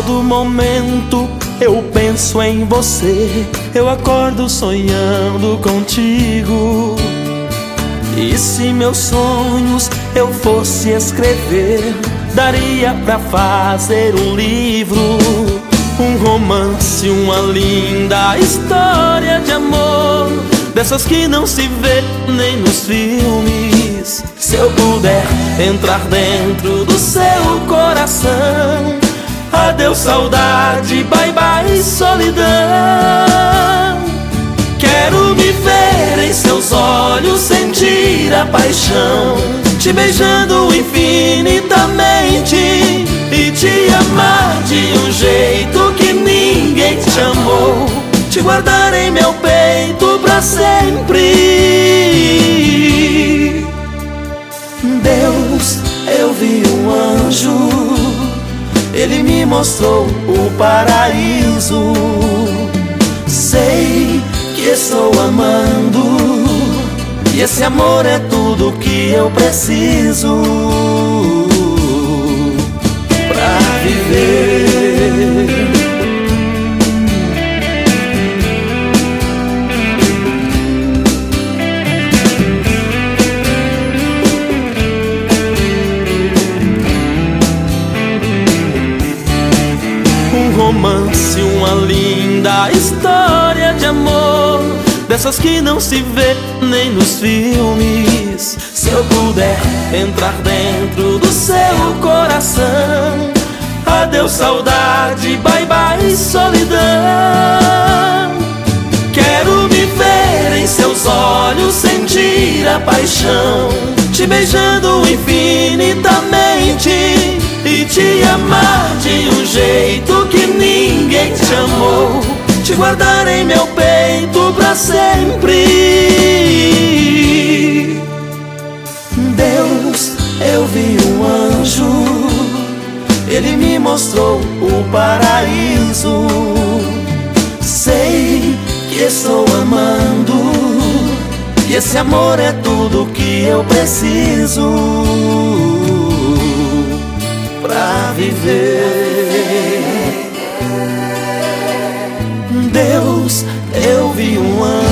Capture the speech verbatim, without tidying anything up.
todo momento eu penso em você, eu acordo sonhando contigo. E se meus sonhos eu fosse escrever, daria pra fazer um livro, um romance, uma linda história de amor, dessas que não se vê nem nos filmes. Se eu puder entrar dentro do seu coração, adeus saudade, bye bye solidão. Quero me ver em seus olhos, sentir a paixão, te beijando infinitamente e te amar de um jeito que ninguém te amou, te guardar em meu peito pra sempre. Deus, eu vi um anjo, ele me mostrou o paraíso. Sei que estou amando, e esse amor é tudo que eu preciso pra viver. Um romance, uma linda história de amor, dessas que não se vê nem nos filmes. Se eu puder entrar dentro do seu coração, adeus saudade, bye bye solidão. Quero me ver em seus olhos, sentir a paixão, te beijando infinitamente e te amar de um jeito que ninguém te amou, te guardar em meu peito pra sempre. Deus, eu vi um anjo, ele me mostrou o paraíso. Sei que estou amando, e esse amor é tudo que eu preciso pra viver. Deus, eu vi um anjo,